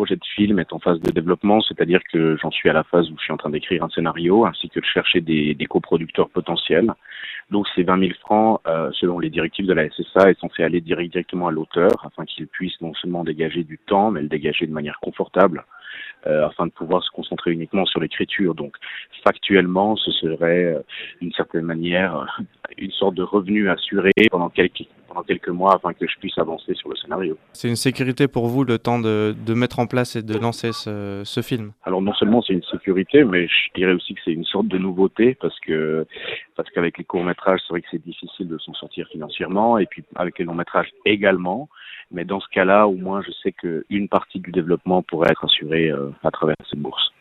projet de film est en phase de développement, c'est-à-dire que j'en suis à la phase où je suis en train d'écrire un scénario ainsi que de chercher des coproducteurs potentiels. Donc ces 20 000 francs, selon les directives de la SSA, est censé aller directement à l'auteur afin qu'il puisse non seulement dégager du temps, mais le dégager de manière confortable afin de pouvoir se concentrer uniquement sur l'écriture. Donc factuellement, ce serait d'une certaine manière une sorte de revenu assuré pendant quelques mois afin que je puisse avancer sur le scénario. C'est une sécurité pour vous le temps de mettre en place et de lancer ce film. Alors non seulement c'est une sécurité, mais je dirais aussi que c'est une sorte de nouveauté parce qu'avec les courts-métrages, c'est vrai que c'est difficile de s'en sortir financièrement et puis avec les longs-métrages également. Mais dans ce cas-là, au moins je sais qu'une partie du développement pourrait être assurée à travers cette bourse.